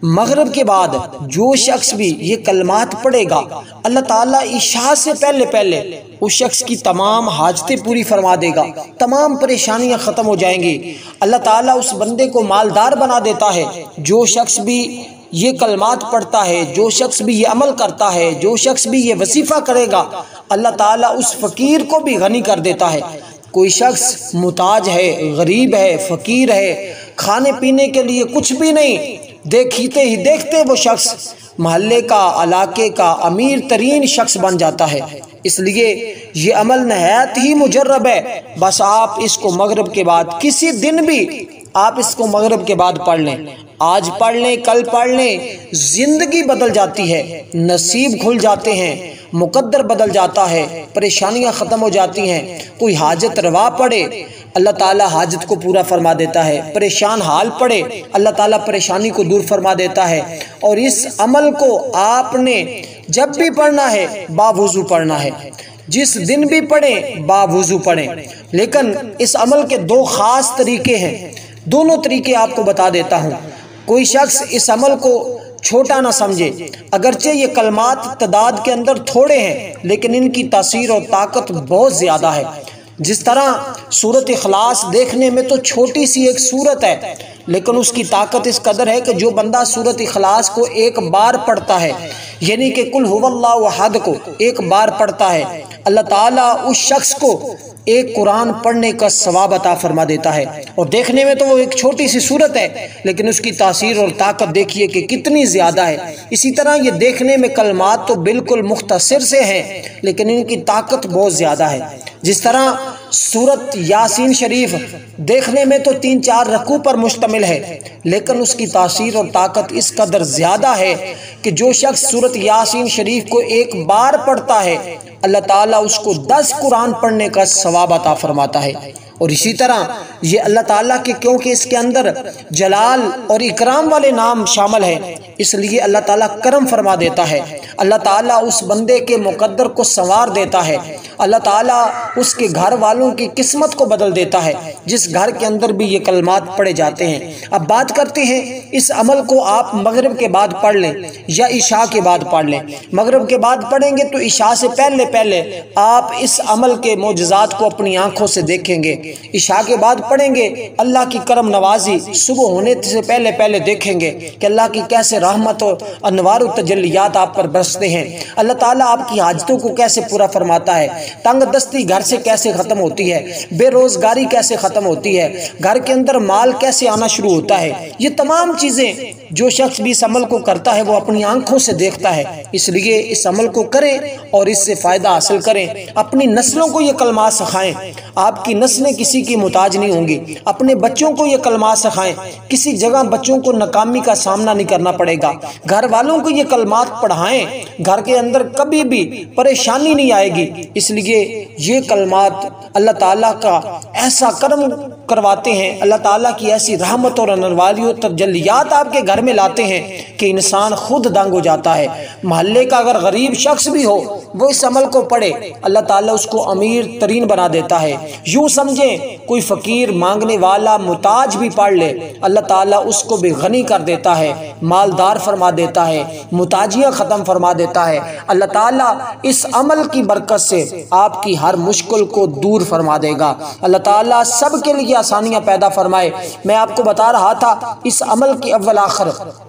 मगरिब के बाद जो शख्स भी ये कलमात पढ़ेगा, अल्लाह ताला इशा से पहले पहले उस शख्स की तमाम हाजतें पूरी फरमा देगा, तमाम परेशानियां ख़त्म हो जाएंगी। अल्लाह ताला उस बंदे को मालदार बना देता है। जो शख्स भी ये कलमात पढ़ता है, जो शख्स भी ये अमल करता है, जो शख्स भी ये वजीफ़ा करेगा, अल्लाह ताला उस फ़कीर को भी गनी कर देता है। कोई शख्स मुताज है, गरीब है, फ़कीर है, खाने पीने के लिए कुछ भी नहीं, देखते ही देखते वो शख्स मोहल्ले का, इलाके का अमीर तरीन शख्स बन जाता है। इसलिए ये अमल नहायत ही मुजर्रब है। बस आप इसको मगरिब के बाद किसी दिन भी आप इसको मगरिब के बाद पढ़ लें, आज पढ़ लें, कल पढ़ लें, जिंदगी बदल जाती है, नसीब खुल जाते हैं, मुकद्दर बदल जाता है, परेशानियां ख़त्म हो जाती हैं। कोई हाजत रवा पड़े, अल्लाह ताला हाजत को पूरा फरमा देता है। परेशान हाल पड़े, अल्लाह ताला परेशानी को दूर फरमा देता है। और इस अमल को आपने जब भी पढ़ना है बावुज़ू पढ़ना है, जिस दिन भी पढ़ें बावुज़ू पढ़ें। लेकिन इस अमल के दो ख़ास तरीके हैं, दोनों तरीके आपको बता देता हूँ। कोई शख्स इस अमल को छोटा ना समझे, अगरचे ये कलमात तादाद के अंदर थोड़े हैं लेकिन इनकी तासीर और ताकत बहुत ज़्यादा है। जिस तरह सूरत इखलास देखने में तो छोटी सी एक सूरत है, लेकिन उसकी ताकत इस कदर है कि जो बंदा सूरत इखलास को एक बार पढ़ता है, यानी कि कुल हुवल्लाहु अहद को एक बार पढ़ता है, अल्लाह ताला उस शख्स को एक कुरान पढ़ने का सवाब अता फरमा देता है। और देखने में तो वो एक छोटी सी सूरत है, लेकिन उसकी तासीर और ताकत देखिए कि कितनी ज़्यादा है। इसी तरह ये देखने में कलमात तो बिल्कुल मुख्तसर से हैं, लेकिन इनकी ताकत बहुत ज़्यादा है। जिस तरह सूरत यासीन शरीफ देखने में तो 3-4 रकू पर मुश्तमिल है, लेकिन उसकी तासीर और ताकत इस कदर ज़्यादा है कि जो शख्स सूरत यासीन शरीफ को एक बार पढ़ता है, अल्लाह ताला उसको 10 कुरान पढ़ने का सवाब अता फरमाता है। और इसी तरह ये अल्लाह ताला के, क्योंकि इसके अंदर जलाल और इकराम वाले नाम शामिल हैं, इसलिए अल्लाह ताला करम फरमा देता है। अल्लाह ताला उस बंदे के मुकद्दर को संवार देता है। अल्लाह ताला उसके घर वालों की किस्मत को बदल देता है, जिस घर के अंदर भी ये कलमात पढ़े जाते हैं। अब बात करते हैं, इस अमल को आप मगरिब के बाद पढ़ लें या इशा के बाद पढ़ लें। मगरिब के बाद पढ़ेंगे तो इशा से पहले पहले आप इस अमल के मोजज़ात को अपनी आंखों से देखेंगे। इशा के बाद पढ़ेंगे, अल्लाह की करम नवाजी सुबह होने से पहले पहले देखेंगे कि अल्लाह की कैसे रहमत और अनवार और तजल्लियात आप पर बरसते हैं। अल्लाह ताला आपकी हाजतों को कैसे पूरा फरमाता है, तंग दस्ती घर से कैसे ख़त्म होती है, बेरोज़गारी कैसे ख़त्म होती है, घर के अंदर माल कैसे आना शुरू होता है। ये तमाम चीज़ें जो शख्स भी इस अमल को करता है वो अपनी आंखों से देखता है। इसलिए इस अमल को करें और इससे फ़ायदा हासिल करें। अपनी नस्लों को ये कलमात सिखाएं, आपकी नस्लें किसी की मुताज नहीं होंगी। अपने बच्चों को ये कलमात सिखाएं, किसी जगह बच्चों को नाकामी का सामना नहीं करना पड़ेगा। घर वालों को ये कलमात पढ़ाएं, घर के अंदर कभी भी परेशानी नहीं आएगी। इसलिए ये कलमात अल्लाह ताला का ऐसा करम करवाते हैं, अल्लाह ताला की ऐसी रहमत और अनवारी और तजल्लियात आपके घर में लाते हैं कि इंसान खुद दंग हो जाता है। मोहल्ले का अगर गरीब शख्स भी हो वो इस अमल को पढ़े, अल्लाह ताला उसको अमीर तरीन बना देता है। यूँ समझें, कोई फ़कीर मांगने वाला मुताज भी पढ़ ले, अल्लाह ताला उसको भी गनी कर देता है, मालदार फरमा देता है, मुताजियाँ ख़त्म फरमा देता है। अल्लाह ताला इस अमल की बरकत से आपकी हर मुश्किल को दूर फरमा देगा। अल्लाह ताला सब के लिए आसानियाँ पैदा फरमाए। मैं आपको बता रहा था, इस अमल की अव्वल आखिर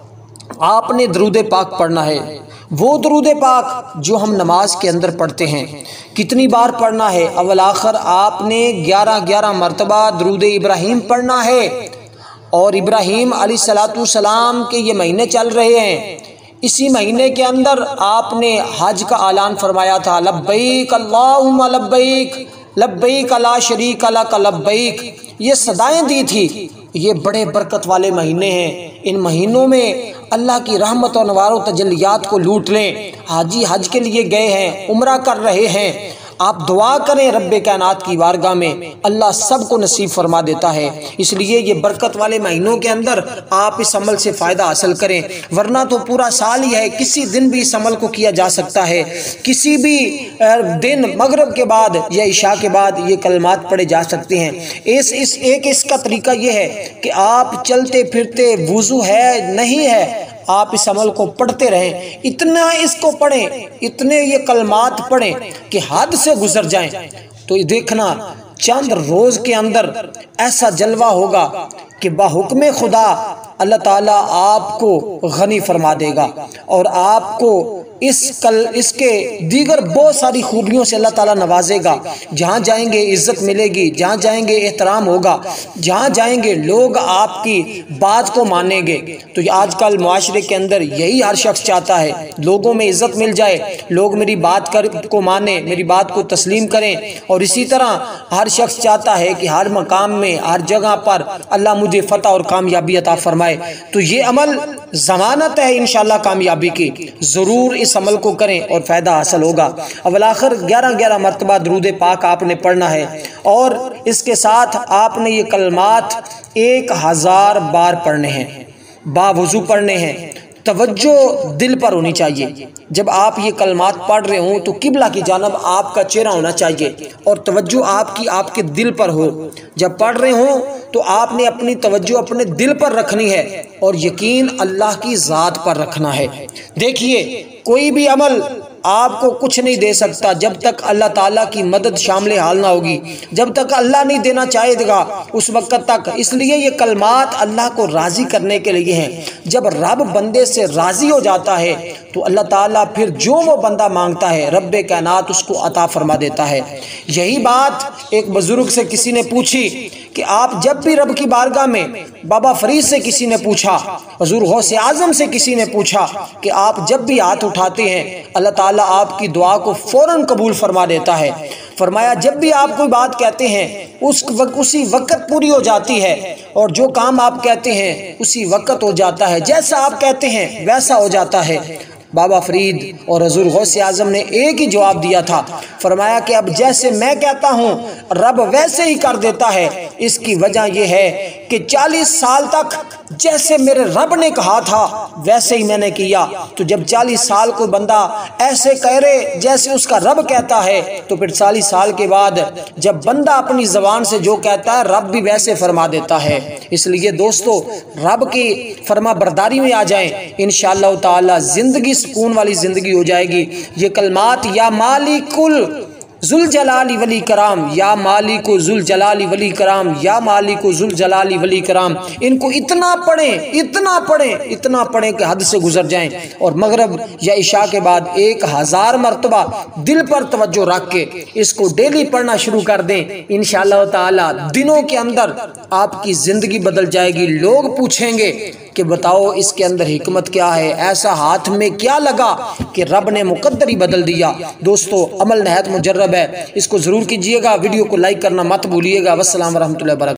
आपने दरूद पाक पढ़ना है। वो दरूद पाक जो हम नमाज के अंदर पढ़ते हैं, कितनी बार पढ़ना है? अव्वल आखिर आपने 11-11 मरतबा दरूद इब्राहीम पढ़ना है। और इब्राहीम अलैहिस्सलाम के ये महीने चल रहे हैं, इसी महीने के अंदर आपने हज का ऐलान फरमाया था, लब्बैक अल्लाहुम्मा लब्बैक लब्बैक ला शरीका लक लब्बैक। ये सदाएं दी थी। ये बड़े बरकत वाले महीने हैं। इन महीनों में अल्लाह की रहमत और नवार तजल्लियात को लूट लें। हाजी हज के लिए गए हैं, उम्रा कर रहे हैं, आप दुआ करें रब्बे कायनात की बारगाह में, अल्लाह सबको नसीब फरमा देता है। इसलिए ये बरकत वाले महीनों के अंदर आप इस अमल से फ़ायदा हासिल करें, वरना तो पूरा साल ही है, किसी दिन भी इस अमल को किया जा सकता है। किसी भी दिन मगरिब के बाद या इशा के बाद ये कलमात पढ़े जा सकते हैं। इसका तरीका ये है कि आप चलते फिरते, वुज़ू है नहीं है, आप इस अमल को पढ़ते रहें, इतना इसको पढ़ें, इतने ये कलमात पढ़ें कि हद से गुजर जाएं, तो देखना चंद रोज के अंदर ऐसा जलवा होगा कि बाहुक्म खुदा अल्लाह ताला आपको गनी फरमा देगा और आपको इसके दीगर बहुत सारी खूबियों से अल्लाह ताला नवाजेगा। जहाँ जाएंगे इज्जत मिलेगी, जहाँ जाएंगे एहतराम होगा, जहाँ जाएंगे लोग आपकी बात को मानेंगे। तो आजकल मुआशरे के अंदर यही हर शख्स चाहता है, लोगों में इज्जत मिल जाए, लोग मेरी बात को माने, मेरी बात को तस्लीम करें। और इसी तरह हर शख्स चाहता है कि हर मकाम में, हर जगह पर अल्लाह मुझे फतह और कामयाबी अता फरमाए। तो ये अमल ज़मानत है इंशाअल्लाह कामयाबी की। ज़रूर इस अमल को करें और फ़ायदा हासिल होगा। अव्वल आखिर 11-11 मरतबा दुरूद पाक आपने पढ़ना है और इसके साथ आपने ये कलमात 1000 बार पढ़ने हैं, बावुज़ू पढ़ने हैं। तवज्जो दिल पर होनी चाहिए। जब आप ये कलमात पढ़ रहे हों तो किबला की जानब आपका चेहरा होना चाहिए और तवज्जो आपकी आपके दिल पर हो। जब पढ़ रहे हों तो आपने अपनी तवज्जो अपने दिल पर रखनी है और यकीन अल्लाह की ज़ात पर रखना है। देखिए, कोई भी अमल आपको कुछ नहीं दे सकता जब तक अल्लाह ताला की मदद शामिल हाल ना होगी, जब तक अल्लाह नहीं देना चाहेगा उस वक्त तक। इसलिए ये कलमात अल्लाह को राज़ी करने के लिए हैं। जब रब बंदे से राज़ी हो जाता है तो अल्लाह ताला फिर जो वो बंदा मांगता है रब्बे कायनात उसको अता फरमा देता है। यही बात एक बुजुर्ग से किसी ने पूछी कि आप जब भी रब की बारगाह में, बाबा फरीद से किसी ने पूछा, हुज़ूर गौसे आज़म से किसी ने पूछा कि आप जब भी हाथ उठाते हैं अल्लाह ताला आपकी दुआ को फौरन कबूल फरमा देता है। फरमाया जब भी आप कोई बात कहते हैं उसी वक्त पूरी हो जाती है और जो काम आप कहते हैं उसी वक्त हो जाता है, जैसा आप कहते हैं वैसा हो जाता है। बाबा फरीद और हुज़ूर गौसे आज़म ने एक ही जवाब दिया था, फरमाया कि अब जैसे मैं कहता हूँ रब वैसे ही कर देता है। इसकी वजह यह है कि 40 साल तक जैसे मेरे रब ने कहा था वैसे ही मैंने किया। तो जब 40 साल कोई बंदा ऐसे कह रहे जैसे उसका रब कहता है तो फिर 40 साल के बाद जब बंदा अपनी ज़बान से जो कहता है रब भी वैसे फरमा देता है। इसलिए दोस्तों, रब की फरमा बरदारी में आ जाएं, इंशाअल्लाह ताला ज़िंदगी सुकून वाली ज़िंदगी हो जाएगी। ये कलमात या मालिकुल जुल जलाली वली कराम, या मालिको जुल जलाली वली कराम, या मालिको जुल जलाली वली कराम, इनको इतना पढ़ें, इतना पढ़ें, इतना पढ़ें कि हद से गुजर जाएं। और मगरब या इशा के बाद 1000 मरतबा दिल पर तवज्जो रख के इसको डेली पढ़ना शुरू कर दें। इंशाअल्लाह ताला दिनों के अंदर आपकी ज़िंदगी बदल जाएगी। लोग पूछेंगे कि बताओ इसके अंदर हिकमत क्या है, ऐसा हाथ में क्या लगा कि रब ने मुकद्दर ही बदल दिया। दोस्तों, अमल नहायत मुजर्रब है, इसको ज़रूर कीजिएगा। वीडियो को लाइक करना मत भूलिएगा। वस्सलाम वरहमतुल्लाहि वबरकातुहू।